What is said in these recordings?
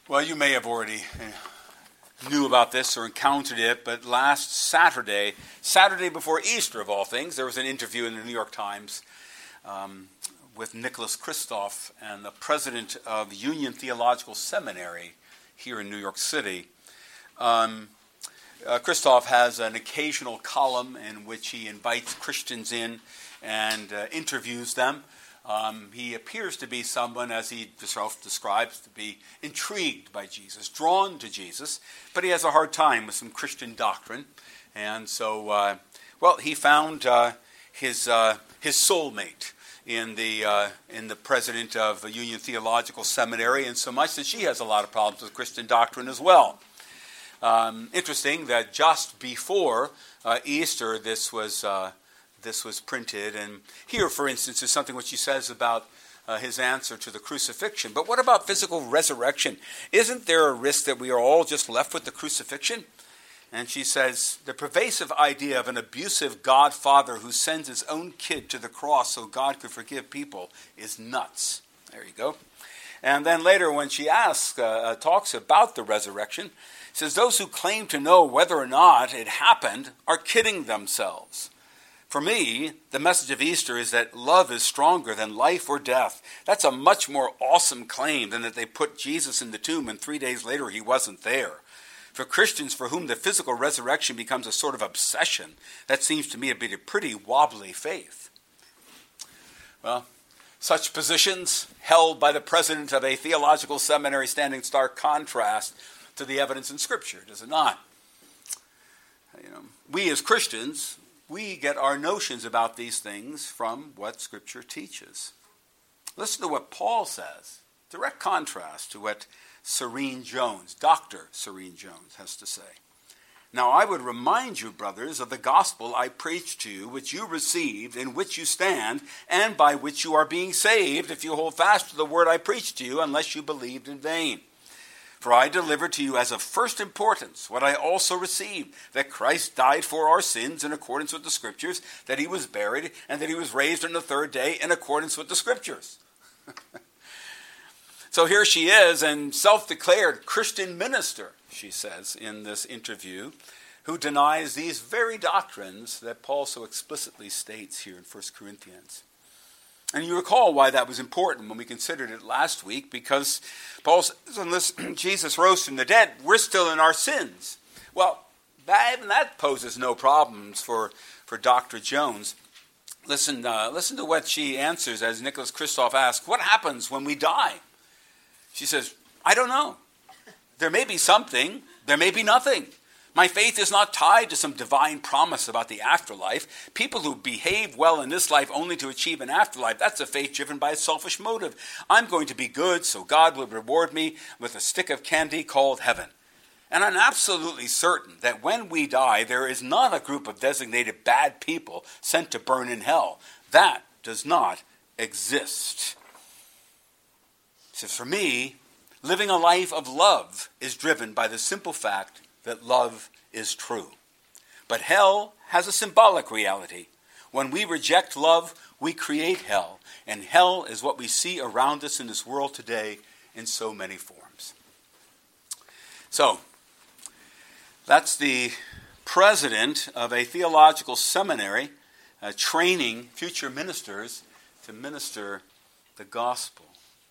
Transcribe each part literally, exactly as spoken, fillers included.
Well, you may have already knew about this or encountered it, but last Saturday, Saturday before Easter of all things, there was an interview in the New York Times um, with Nicholas Kristof and the president of Union Theological Seminary here in New York City. Um, uh, Kristof has an occasional column in which he invites Christians in and uh, interviews them. Um, he appears to be someone, as he himself describes, to be intrigued by Jesus, drawn to Jesus, but he has a hard time with some Christian doctrine. And so, uh, well, he found uh, his uh, his soulmate in the uh, in the president of the Union Theological Seminary, and so much that she has a lot of problems with Christian doctrine as well. Um, interesting that just before uh, Easter, this was. Uh, This was printed, and here, for instance, is something which he says about uh, his answer to the crucifixion. But what about physical resurrection? Isn't there a risk that we are all just left with the crucifixion? And she says, the pervasive idea of an abusive God Father who sends his own kid to the cross so God could forgive people is nuts. There you go. And then later, when she asks, uh, talks about the resurrection, says, those who claim to know whether or not it happened are kidding themselves. For me, the message of Easter is that love is stronger than life or death. That's a much more awesome claim than that they put Jesus in the tomb and three days later he wasn't there. For Christians for whom the physical resurrection becomes a sort of obsession, that seems to me to be a pretty wobbly faith. Well, such positions held by the president of a theological seminary stand in stark contrast to the evidence in Scripture, does it not? You know, we as Christians, we get our notions about these things from what Scripture teaches. Listen to what Paul says. Direct contrast to what Serene Jones, Doctor Serene Jones, has to say. Now I would remind you, brothers, of the gospel I preached to you, which you received, in which you stand, and by which you are being saved, if you hold fast to the word I preached to you, unless you believed in vain. For I delivered to you as of first importance what I also received, that Christ died for our sins in accordance with the Scriptures, that he was buried, and that he was raised on the third day in accordance with the Scriptures. So here she is, and self-declared Christian minister, she says in this interview, who denies these very doctrines that Paul so explicitly states here in First Corinthians. And you recall why that was important when we considered it last week, because Paul says, unless Jesus rose from the dead, we're still in our sins. Well, that, that poses no problems for, for Doctor Jones. Listen, uh, listen to what she answers as Nicholas Kristof asks, what happens when we die? She says, I don't know. There may be something, there may be nothing. My faith is not tied to some divine promise about the afterlife. People who behave well in this life only to achieve an afterlife, that's a faith driven by a selfish motive. I'm going to be good, so God will reward me with a stick of candy called heaven. And I'm absolutely certain that when we die, there is not a group of designated bad people sent to burn in hell. That does not exist. So for me, living a life of love is driven by the simple fact that love is true. But hell has a symbolic reality. When we reject love, we create hell. And hell is what we see around us in this world today in so many forms. So, that's the president of a theological seminary uh, training future ministers to minister the gospel.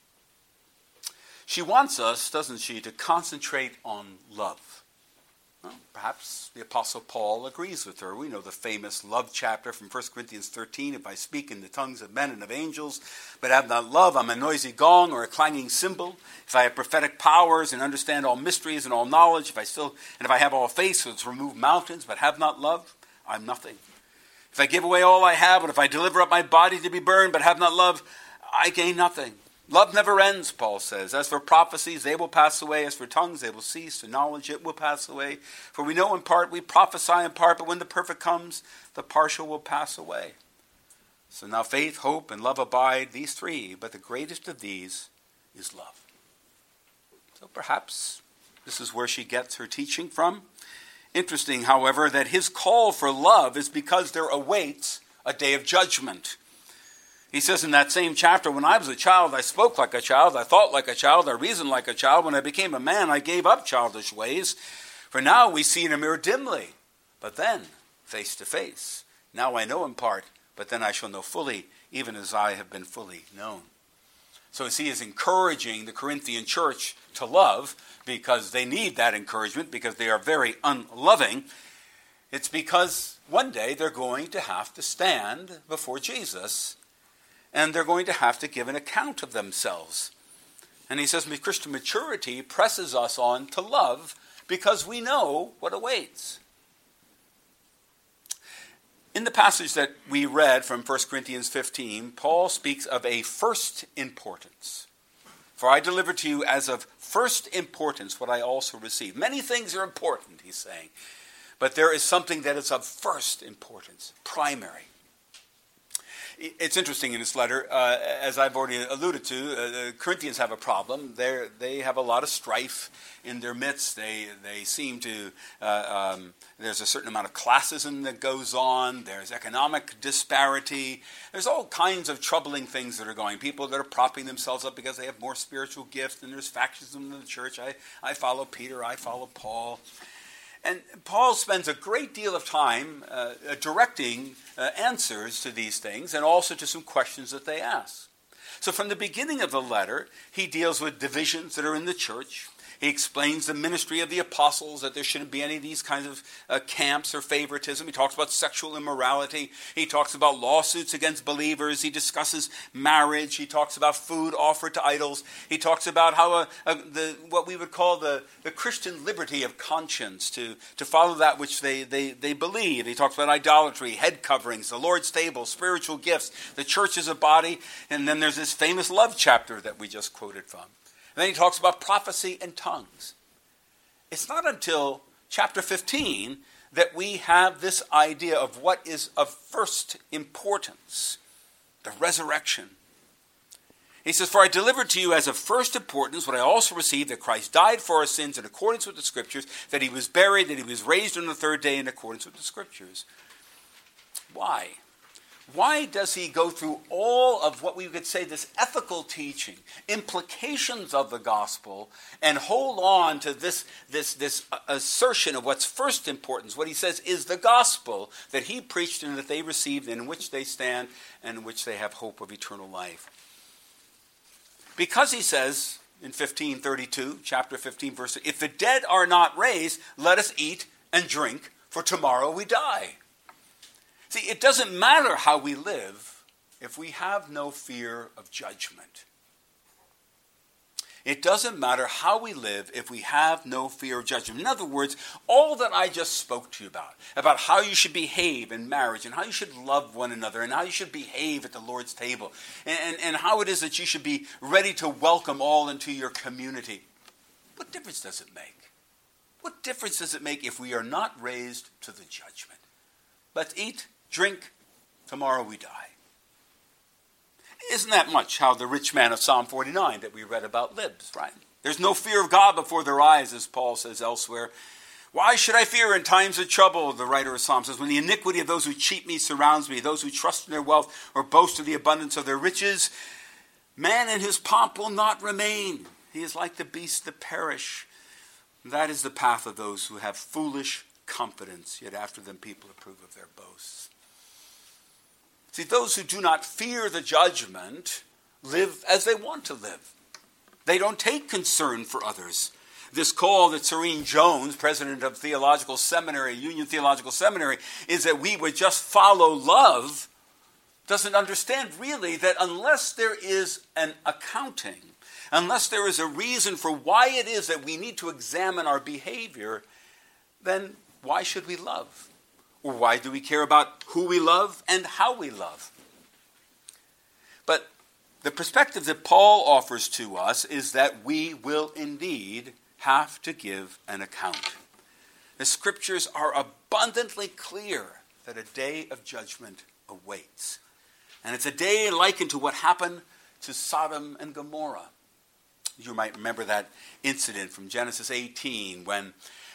She wants us, doesn't she, to concentrate on love. Well, perhaps the Apostle Paul agrees with her. We know the famous love chapter from First Corinthians thirteen. If I speak in the tongues of men and of angels, but have not love, I'm a noisy gong or a clanging cymbal. If I have prophetic powers and understand all mysteries and all knowledge, if I still and if I have all faith so to remove mountains, but have not love, I'm nothing. If I give away all I have, and if I deliver up my body to be burned, but have not love, I gain nothing. Love never ends, Paul says. As for prophecies, they will pass away. As for tongues, they will cease. And knowledge, it will pass away. For we know in part, we prophesy in part, but when the perfect comes, the partial will pass away. So now faith, hope, and love abide, these three, but the greatest of these is love. So perhaps this is where she gets her teaching from. Interesting, however, that his call for love is because there awaits a day of judgment. He says in that same chapter, when I was a child, I spoke like a child, I thought like a child, I reasoned like a child. When I became a man, I gave up childish ways. For now we see in a mirror dimly, but then face to face. Now I know in part, but then I shall know fully, even as I have been fully known. So as he is encouraging the Corinthian church to love, because they need that encouragement, because they are very unloving, it's because one day they're going to have to stand before Jesus, and they're going to have to give an account of themselves. And he says, Christian maturity presses us on to love because we know what awaits. In the passage that we read from First Corinthians fifteen, Paul speaks of a first importance. For I delivered to you as of first importance what I also received. Many things are important, he's saying, but there is something that is of first importance, primary. It's interesting in this letter, uh, as I've already alluded to, uh, the Corinthians have a problem. They're, they have a lot of strife in their midst. They they seem to, uh, um, there's a certain amount of classism that goes on. There's economic disparity. There's all kinds of troubling things that are going. People that are propping themselves up because they have more spiritual gifts, and there's factions in the church. I, I follow Peter, I follow Paul. And Paul spends a great deal of time uh, directing uh, answers to these things and also to some questions that they ask. So from the beginning of the letter, he deals with divisions that are in the church. He explains the ministry of the apostles, that there shouldn't be any of these kinds of uh, camps or favoritism. He talks about sexual immorality. He talks about lawsuits against believers. He discusses marriage. He talks about food offered to idols. He talks about how uh, uh, the what we would call the, the Christian liberty of conscience, to, to follow that which they, they, they believe. He talks about idolatry, head coverings, the Lord's table, spiritual gifts, the church as a body, and then there's this famous love chapter that we just quoted from. And then he talks about prophecy and tongues. It's not until chapter fifteen that we have this idea of what is of first importance, the resurrection. He says, for I delivered to you as of first importance what I also received, that Christ died for our sins in accordance with the Scriptures, that he was buried, that he was raised on the third day in accordance with the Scriptures. Why? Why does he go through all of what we could say this ethical teaching, implications of the gospel, and hold on to this, this, this assertion of what's first importance? What he says is the gospel that he preached and that they received, and in which they stand, and in which they have hope of eternal life. Because he says in fifteen thirty-two, chapter fifteen, verse, if the dead are not raised, let us eat and drink, for tomorrow we die. See, it doesn't matter how we live if we have no fear of judgment. It doesn't matter how we live if we have no fear of judgment. In other words, all that I just spoke to you about, about how you should behave in marriage and how you should love one another and how you should behave at the Lord's table and, and, and how it is that you should be ready to welcome all into your community. What difference does it make? What difference does it make if we are not raised to the judgment? Let's eat, drink, tomorrow we die. Isn't that much how the rich man of Psalm forty-nine that we read about lives, right? There's no fear of God before their eyes, as Paul says elsewhere. Why should I fear in times of trouble, the writer of Psalms says, when the iniquity of those who cheat me surrounds me, those who trust in their wealth or boast of the abundance of their riches? Man in his pomp will not remain. He is like the beasts that perish. That is the path of those who have foolish confidence, yet after them people approve of their boasts. See, those who do not fear the judgment live as they want to live. They don't take concern for others. This call that Serene Jones, president of Theological Seminary, Union Theological Seminary, is that we would just follow love, doesn't understand really that unless there is an accounting, unless there is a reason for why it is that we need to examine our behavior, then why should we love? Or why do we care about who we love and how we love? But the perspective that Paul offers to us is that we will indeed have to give an account. The scriptures are abundantly clear that a day of judgment awaits. And it's a day likened to what happened to Sodom and Gomorrah. You might remember that incident from Genesis eighteen when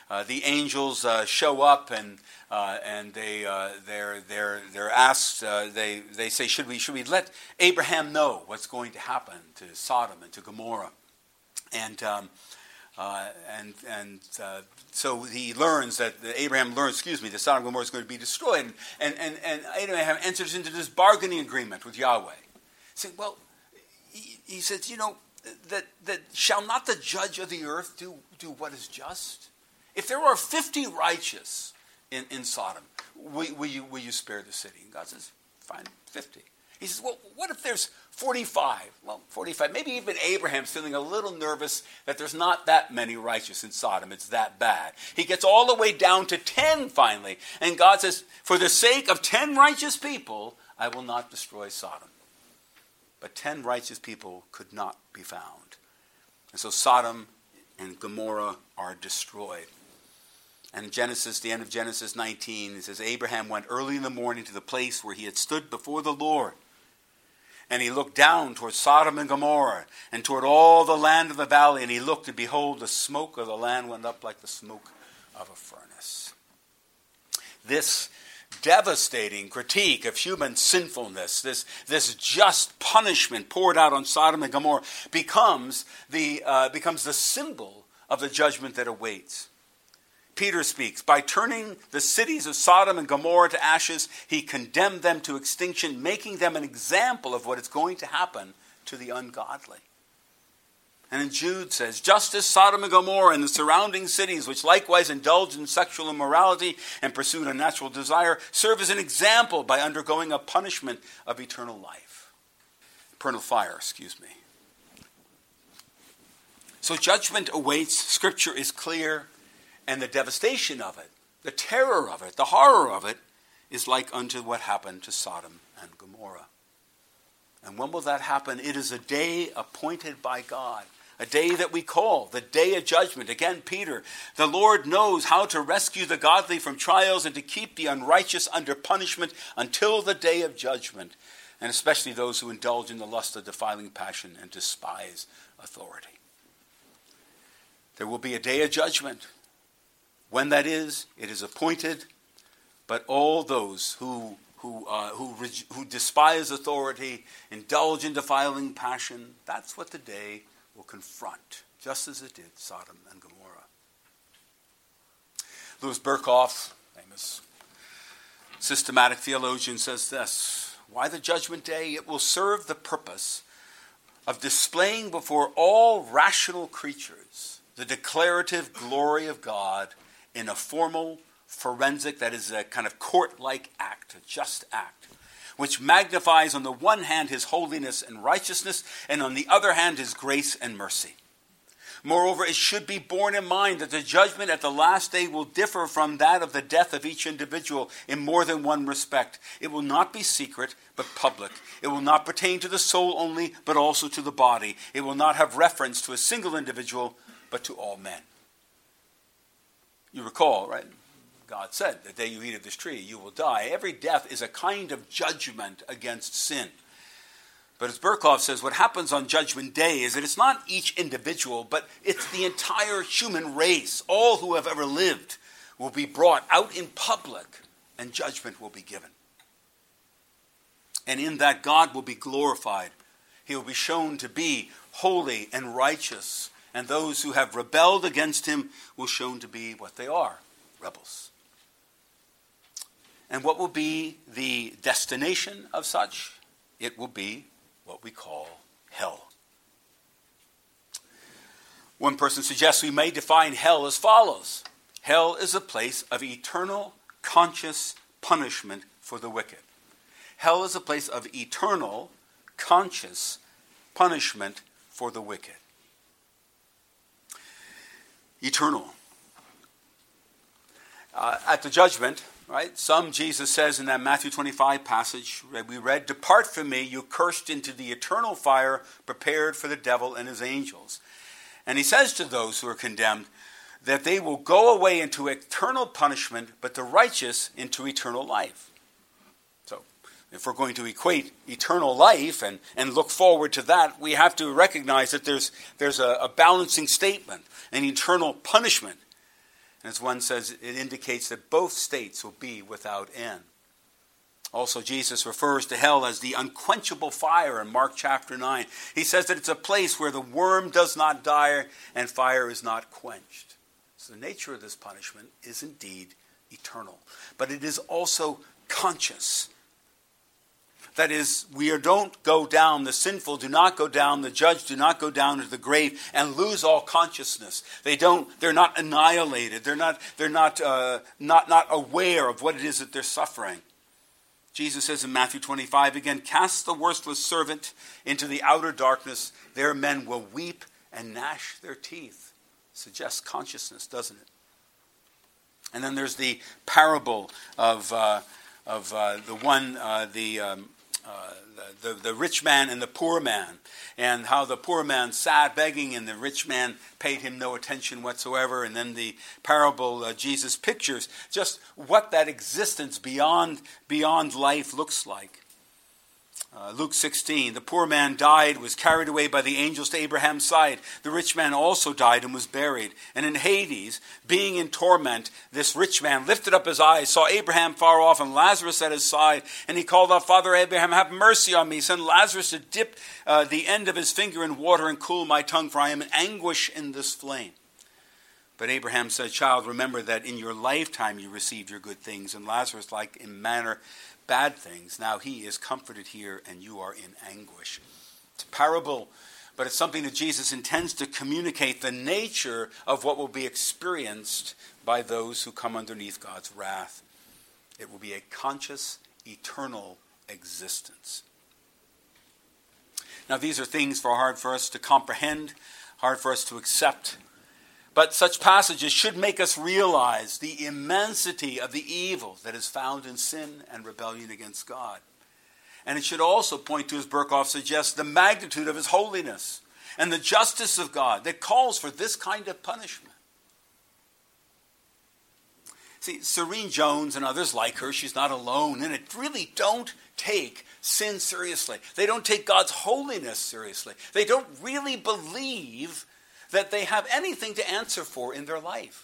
uh, the angels uh, show up and uh, and they uh, they're they're they're asked. Uh, they they say, should we should we let Abraham know what's going to happen to Sodom and to Gomorrah? And um, uh, and and uh, so he learns that Abraham learns, excuse me, that Sodom and Gomorrah is going to be destroyed, and and and, and Abraham enters into this bargaining agreement with Yahweh. Saying, well, he, he says, you know, that that shall not the judge of the earth do do what is just? If there are fifty righteous in, in Sodom, will, will you will you spare the city? And God says, fine, fifty. He says, well, what if there's forty-five? Well, forty-five. Maybe even Abraham's feeling a little nervous that there's not that many righteous in Sodom. It's that bad. He gets all the way down to ten finally. And God says, for the sake of ten righteous people, I will not destroy Sodom. But ten righteous people could not be found. And so Sodom and Gomorrah are destroyed. And in Genesis, the end of Genesis nineteen, it says, Abraham went early in the morning to the place where he had stood before the Lord. And he looked down toward Sodom and Gomorrah and toward all the land of the valley. And he looked, and behold, the smoke of the land went up like the smoke of a furnace. This devastating critique of human sinfulness, this, this just punishment poured out on Sodom and Gomorrah, becomes the, uh, becomes the symbol of the judgment that awaits. Peter speaks, by turning the cities of Sodom and Gomorrah to ashes, he condemned them to extinction, making them an example of what is going to happen to the ungodly. And then Jude says, just as Sodom and Gomorrah and the surrounding cities, which likewise indulged in sexual immorality and pursued unnatural desire, serve as an example by undergoing a punishment of eternal life. Eternal fire, excuse me. So judgment awaits. Scripture is clear. And the devastation of it, the terror of it, the horror of it, is like unto what happened to Sodom and Gomorrah. And when will that happen? It is a day appointed by God, a day that we call the day of judgment. Again, Peter, the Lord knows how to rescue the godly from trials and to keep the unrighteous under punishment until the day of judgment, and especially those who indulge in the lust of defiling passion and despise authority. There will be a day of judgment. When that is, it is appointed, but all those who who uh, who who despise authority, indulge in defiling passion, that's what the day will confront, just as it did Sodom and Gomorrah. Louis Berkhoff, famous systematic theologian, says this: why the judgment day? It will serve the purpose of displaying before all rational creatures the declarative glory of God in a formal, forensic, that is a kind of court-like act, a just act, which magnifies on the one hand his holiness and righteousness, and on the other hand his grace and mercy. Moreover, it should be borne in mind that the judgment at the last day will differ from that of the death of each individual in more than one respect. It will not be secret, but public. It will not pertain to the soul only, but also to the body. It will not have reference to a single individual, but to all men. You recall, right? God said, the day you eat of this tree, you will die. Every death is a kind of judgment against sin. But as Berkhoff says, what happens on Judgment Day is that it's not each individual, but it's the entire human race. All who have ever lived will be brought out in public, and judgment will be given. And in that, God will be glorified. He will be shown to be holy and righteous. And those who have rebelled against him will be shown to be what they are, rebels. And what will be the destination of such? It will be what we call hell. One person suggests we may define hell as follows. Hell is a place of eternal, conscious punishment for the wicked. Hell is a place of eternal, conscious punishment for the wicked. Eternal. Uh, at the judgment, right, some, Jesus says in that Matthew twenty-five passage that we read, depart from me, you cursed, into the eternal fire prepared for the devil and his angels. And he says to those who are condemned that they will go away into eternal punishment, but the righteous into eternal life. So, if we're going to equate eternal life and, and look forward to that, we have to recognize that there's, there's a, a balancing statement, an eternal punishment. And as one says, it indicates that both states will be without end. Also, Jesus refers to hell as the unquenchable fire in Mark chapter nine. He says that it's a place where the worm does not die and fire is not quenched. So the nature of this punishment is indeed eternal. But it is also conscious. That is, we don't go down, the sinful do not go down, the judge do not go down into the grave and lose all consciousness. They don't, they're not annihilated. They're not, they're not, uh, not, not aware of what it is that they're suffering. Jesus says in Matthew twenty-five again, cast the worthless servant into the outer darkness. There men will weep and gnash their teeth. Suggests consciousness, doesn't it? And then there's the parable of uh, of uh, the one, uh, the, um, uh, the the rich man and the poor man, and how the poor man sat begging, and the rich man paid him no attention whatsoever. And then the parable uh, Jesus pictures just what that existence beyond beyond life looks like. Uh, Luke sixteen, the poor man died, was carried away by the angels to Abraham's side. The rich man also died and was buried. And in Hades, being in torment, this rich man lifted up his eyes, saw Abraham far off and Lazarus at his side. And he called out, Father Abraham, have mercy on me. Send Lazarus to dip uh, the end of his finger in water and cool my tongue, for I am in anguish in this flame. But Abraham said, child, remember that in your lifetime you received your good things, and Lazarus, like in manner, bad things. Now he is comforted here, and you are in anguish. It's a parable, but it's something that Jesus intends to communicate the nature of what will be experienced by those who come underneath God's wrath. It will be a conscious, eternal existence. Now these are things for hard for us to comprehend, hard for us to accept. But such passages should make us realize the immensity of the evil that is found in sin and rebellion against God. And it should also point to, as Berkhoff suggests, the magnitude of his holiness and the justice of God that calls for this kind of punishment. See, Serene Jones and others like her, she's not alone, and it really don't take sin seriously. They don't take God's holiness seriously. They don't really believe that they have anything to answer for in their life.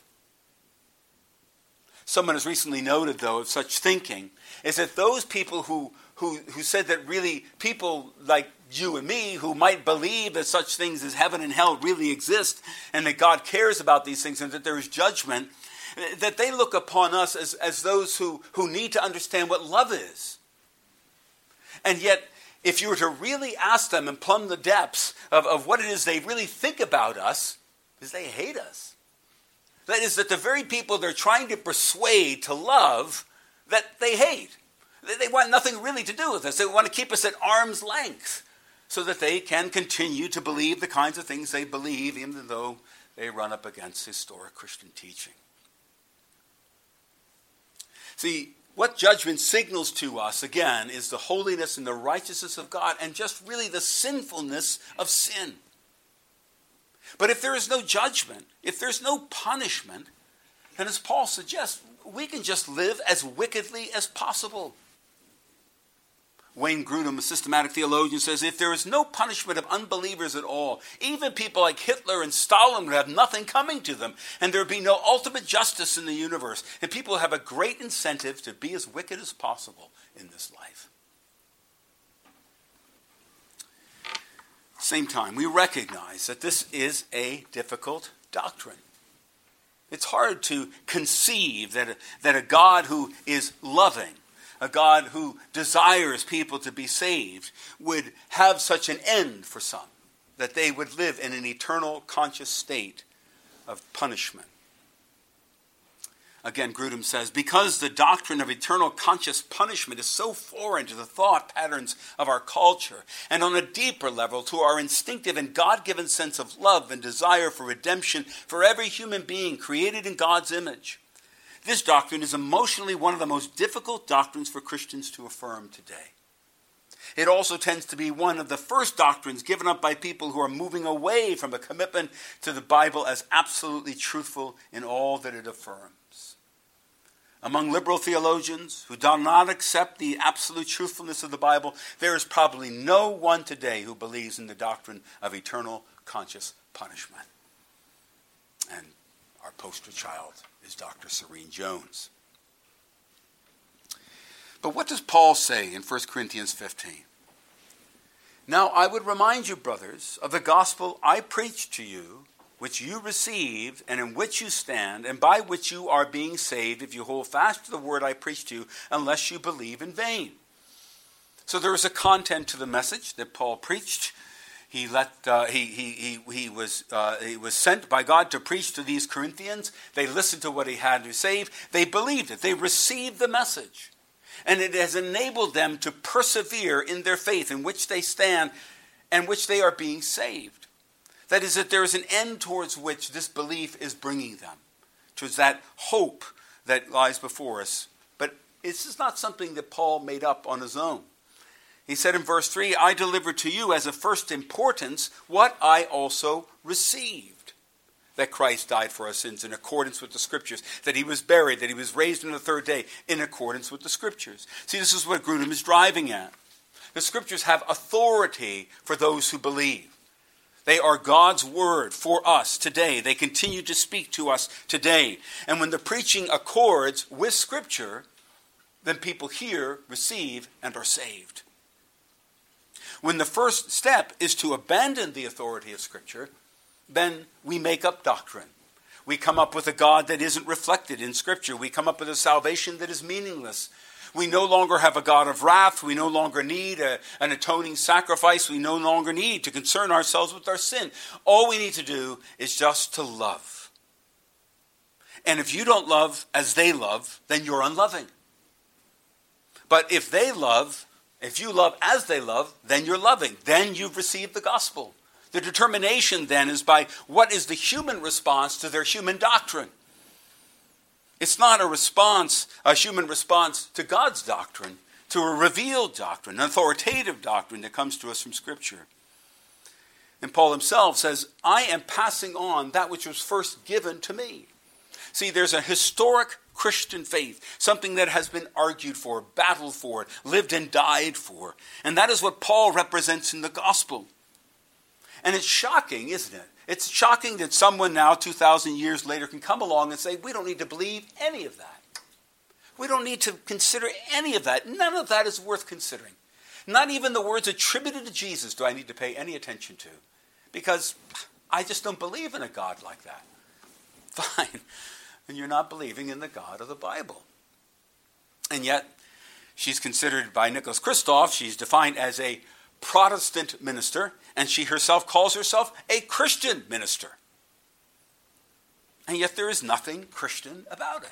Someone has recently noted, though, of such thinking, is that those people who, who, who said that really people like you and me who might believe that such things as heaven and hell really exist and that God cares about these things and that there is judgment, that they look upon us as, as those who, who need to understand what love is. And yet, if you were to really ask them and plumb the depths of, of what it is they really think about us, is they hate us. That is, that the very people they're trying to persuade to love, that they hate. They, they want nothing really to do with us. They want to keep us at arm's length so that they can continue to believe the kinds of things they believe, even though they run up against historic Christian teaching. See, what judgment signals to us, again, is the holiness and the righteousness of God and just really the sinfulness of sin. But if there is no judgment, if there's no punishment, then as Paul suggests, we can just live as wickedly as possible. Wayne Grudem, a systematic theologian, says, if there is no punishment of unbelievers at all, even people like Hitler and Stalin would have nothing coming to them, and there would be no ultimate justice in the universe, and people have a great incentive to be as wicked as possible in this life. At the same time, we recognize that this is a difficult doctrine. It's hard to conceive that a, that a God who is loving, a God who desires people to be saved, would have such an end for some, that they would live in an eternal conscious state of punishment. Again, Grudem says, because the doctrine of eternal conscious punishment is so foreign to the thought patterns of our culture, and on a deeper level to our instinctive and God-given sense of love and desire for redemption for every human being created in God's image, this doctrine is emotionally one of the most difficult doctrines for Christians to affirm today. It also tends to be one of the first doctrines given up by people who are moving away from a commitment to the Bible as absolutely truthful in all that it affirms. Among liberal theologians who do not accept the absolute truthfulness of the Bible, there is probably no one today who believes in the doctrine of eternal conscious punishment. And our post poster child is Doctor Serene Jones. But what does Paul say in First Corinthians fifteen? Now I would remind you, brothers, of the gospel I preached to you, which you received, and in which you stand, and by which you are being saved, if you hold fast to the word I preached to you, unless you believe in vain. So there is a content to the message that Paul preached. He let uh, he he he he was uh, he was sent by God to preach to these Corinthians. They listened to what he had to say. They believed it. They received the message, and it has enabled them to persevere in their faith, in which they stand, and which they are being saved. That is, that there is an end towards which this belief is bringing them, towards that hope that lies before us. But this is not something that Paul made up on his own. He said in verse three, I delivered to you as of first importance what I also received. That Christ died for our sins in accordance with the Scriptures. That he was buried, that he was raised on the third day in accordance with the Scriptures. See, this is what Grudem is driving at. The Scriptures have authority for those who believe. They are God's word for us today. They continue to speak to us today. And when the preaching accords with Scripture, then people hear, receive, and are saved. When the first step is to abandon the authority of Scripture, then we make up doctrine. We come up with a God that isn't reflected in Scripture. We come up with a salvation that is meaningless. We no longer have a God of wrath. We no longer need a, an atoning sacrifice. We no longer need to concern ourselves with our sin. All we need to do is just to love. And if you don't love as they love, then you're unloving. But if they love, if you love as they love, then you're loving. Then you've received the gospel. The determination then is by what is the human response to their human doctrine. It's not a response, a human response to God's doctrine, to a revealed doctrine, an authoritative doctrine that comes to us from Scripture. And Paul himself says, I am passing on that which was first given to me. See, there's a historic Christian faith, something that has been argued for, battled for, lived and died for. And that is what Paul represents in the gospel. And it's shocking, isn't it? It's shocking that someone now, two thousand years later, can come along and say, we don't need to believe any of that. We don't need to consider any of that. None of that is worth considering. Not even the words attributed to Jesus do I need to pay any attention to, because I just don't believe in a God like that. Fine. And you're not believing in the God of the Bible. And yet, she's considered by Nicholas Kristof, she's defined as a Protestant minister, and she herself calls herself a Christian minister. And yet there is nothing Christian about it.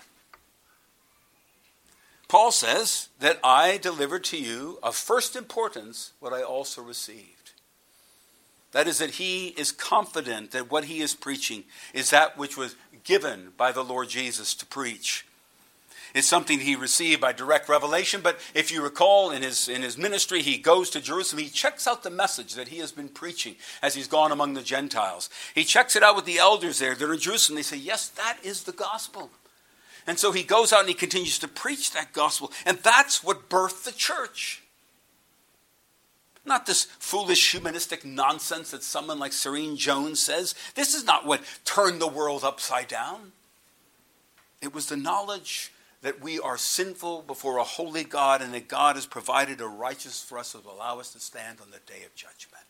Paul says that I delivered to you of first importance what I also received. That is, that he is confident that what he is preaching is that which was given by the Lord Jesus to preach. It's something he received by direct revelation, but if you recall, in his in his ministry, he goes to Jerusalem. He checks out the message that he has been preaching as he's gone among the Gentiles. He checks it out with the elders there that are in Jerusalem. They say, yes, that is the gospel. And so he goes out and he continues to preach that gospel. And that's what birthed the church. Not this foolish humanistic nonsense that someone like Serene Jones says. This is not what turned the world upside down. It was the knowledge that we are sinful before a holy God and that God has provided a righteousness for us that will allow us to stand on the day of judgment.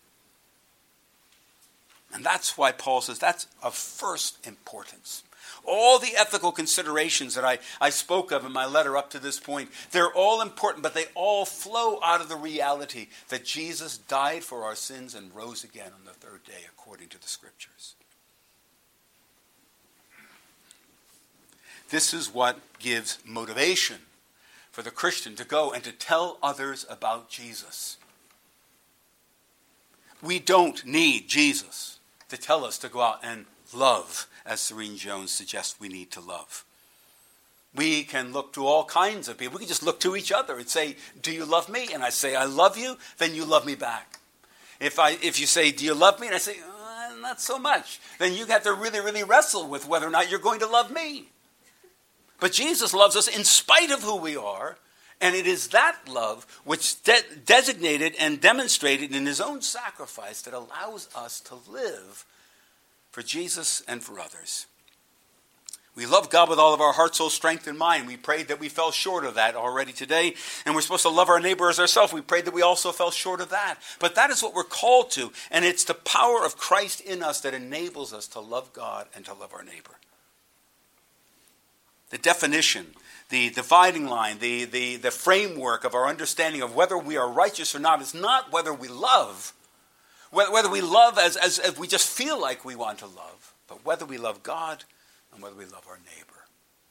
And that's why Paul says that's of first importance. All the ethical considerations that I, I spoke of in my letter up to this point, they're all important, but they all flow out of the reality that Jesus died for our sins and rose again on the third day according to the Scriptures. This is what gives motivation for the Christian to go and to tell others about Jesus. We don't need Jesus to tell us to go out and love, as Serene Jones suggests we need to love. We can look to all kinds of people. We can just look to each other and say, do you love me? And I say, I love you, then you love me back. If I, if you say, do you love me? And I say, uh, not so much. Then you have to really, really wrestle with whether or not you're going to love me. But Jesus loves us in spite of who we are, and it is that love which de- designated and demonstrated in his own sacrifice that allows us to live for Jesus and for others. We love God with all of our heart, soul, strength, and mind. We prayed that we fell short of that already today. And we're supposed to love our neighbor as ourselves. We prayed that we also fell short of that. But that is what we're called to. And it's the power of Christ in us that enables us to love God and to love our neighbor. The definition, the dividing line, the, the, the framework of our understanding of whether we are righteous or not is not whether we love, whether we love as, as, as we just feel like we want to love, but whether we love God and whether we love our neighbor.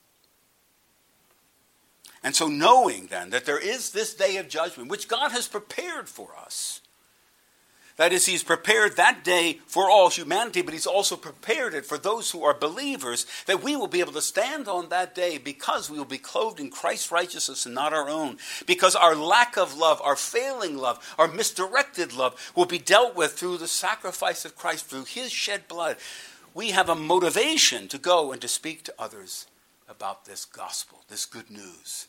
And so knowing then that there is this day of judgment, which God has prepared for us, that is, he's prepared that day for all humanity, but he's also prepared it for those who are believers, that we will be able to stand on that day because we will be clothed in Christ's righteousness and not our own. Because our lack of love, our failing love, our misdirected love will be dealt with through the sacrifice of Christ, through his shed blood. We have a motivation to go and to speak to others about this gospel, this good news.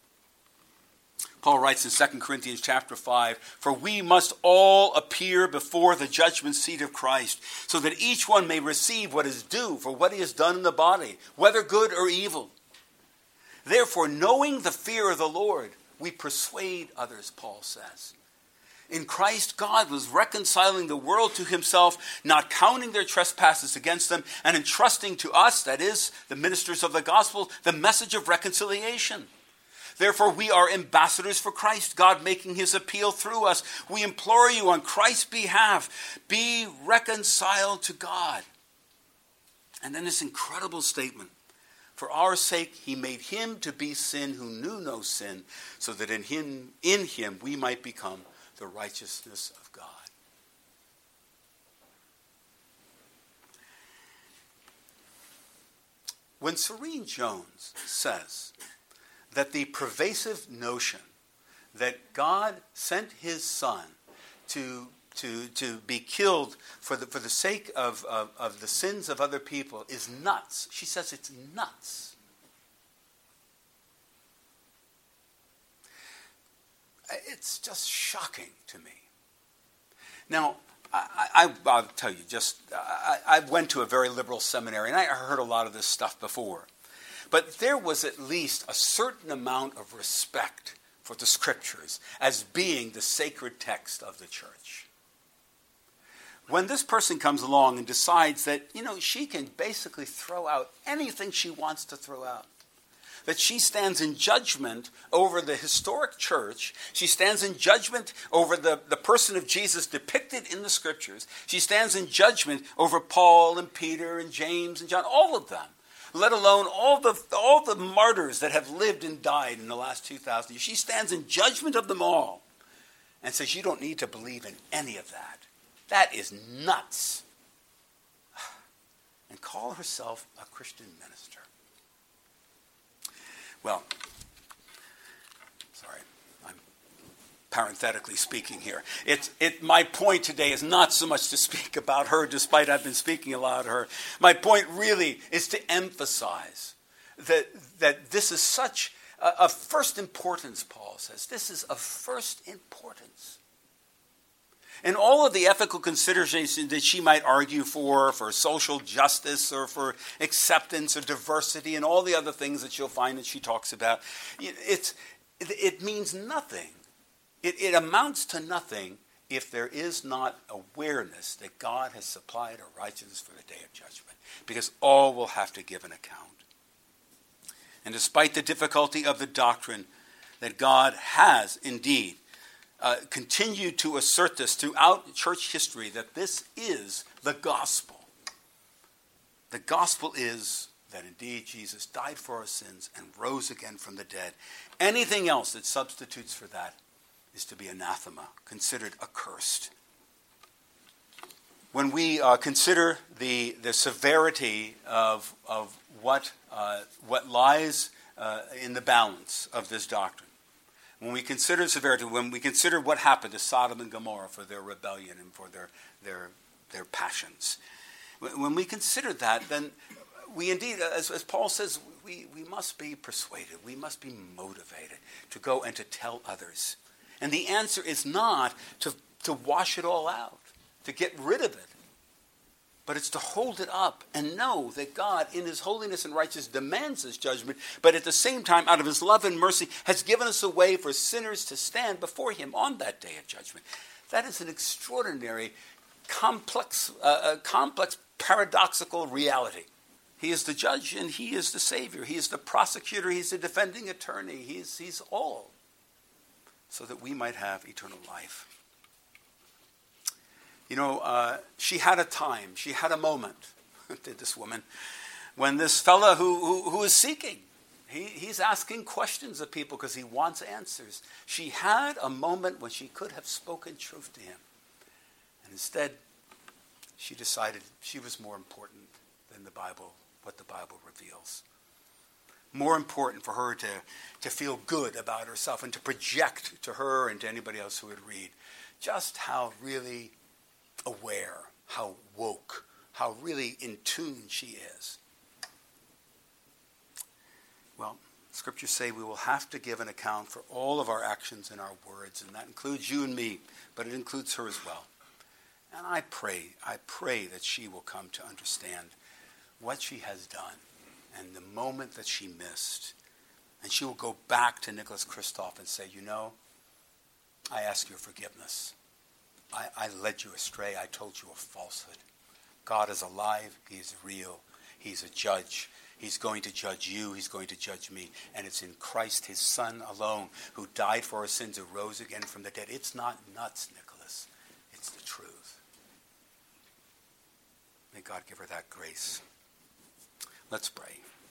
Paul writes in Second Corinthians chapter five, "For we must all appear before the judgment seat of Christ, so that each one may receive what is due for what he has done in the body, whether good or evil. Therefore, knowing the fear of the Lord, we persuade others," Paul says. In Christ, God was reconciling the world to himself, not counting their trespasses against them, and entrusting to us, that is, the ministers of the gospel, the message of reconciliation. Therefore, we are ambassadors for Christ, God making his appeal through us. We implore you on Christ's behalf, be reconciled to God. And then this incredible statement, "For our sake he made him to be sin who knew no sin, so that in him, in him we might become the righteousness of God." When Serene Jones says that the pervasive notion that God sent his son to, to, to be killed for the, for the sake of, of, of the sins of other people is nuts, she says it's nuts. It's just shocking to me. Now, I, I, I'll tell you, just I, I went to a very liberal seminary, and I heard a lot of this stuff before. But there was at least a certain amount of respect for the Scriptures as being the sacred text of the church. When this person comes along and decides that, you know, she can basically throw out anything she wants to throw out, that she stands in judgment over the historic church. She stands in judgment over the, the person of Jesus depicted in the Scriptures. She stands in judgment over Paul and Peter and James and John, all of them, let alone all the, all the martyrs that have lived and died in the last two thousand years. She stands in judgment of them all and says you don't need to believe in any of that. That is nuts. And call herself a Christian minister. Well, sorry, I'm parenthetically speaking here. It's, it, my point today is not so much to speak about her, despite I've been speaking a lot of her. My point really is to emphasize that, that this is such a, of first importance, Paul says. This is of first importance. And all of the ethical considerations that she might argue for, for social justice or for acceptance or diversity and all the other things that you'll find that she talks about, it's, it means nothing. It, it amounts to nothing if there is not awareness that God has supplied a righteousness for the day of judgment, because all will have to give an account. And despite the difficulty of the doctrine that God has indeed Uh, continue to assert this throughout church history, that this is the gospel. The gospel is that indeed Jesus died for our sins and rose again from the dead. Anything else that substitutes for that is to be anathema, considered accursed. When we uh, consider the, the severity of, of what, uh, what lies uh, in the balance of this doctrine, when we consider severity, when we consider what happened to Sodom and Gomorrah for their rebellion and for their their their passions, when we consider that, then we indeed, as, as Paul says, we, we must be persuaded, we must be motivated to go and to tell others. And the answer is not to, to wash it all out, to get rid of it, but it's to hold it up and know that God, in his holiness and righteousness, demands this judgment, but at the same time, out of his love and mercy, has given us a way for sinners to stand before him on that day of judgment. That is an extraordinary, complex, uh, uh, complex, paradoxical reality. He is the judge and he is the savior. He is the prosecutor. He's the defending attorney. He's, he's all, so that we might have eternal life. You know, uh, she had a time, she had a moment, did this woman, when this fella who, who, who is seeking, he, he's asking questions of people because he wants answers. She had a moment when she could have spoken truth to him. And instead, she decided she was more important than the Bible, what the Bible reveals. More important for her to, to feel good about herself and to project to her and to anybody else who would read just how really aware, how woke, how really in tune she is. Well, scriptures say we will have to give an account for all of our actions and our words, and that includes you and me, but it includes her as well. And I pray, I pray that she will come to understand what she has done and the moment that she missed. And she will go back to Nicholas Kristof and say, you know, I ask your forgiveness. I, I led you astray. I told you a falsehood. God is alive. He is real. He's a judge. He's going to judge you. He's going to judge me. And it's in Christ, his Son alone, who died for our sins, who rose again from the dead. It's not nuts, Nicholas. It's the truth. May God give her that grace. Let's pray.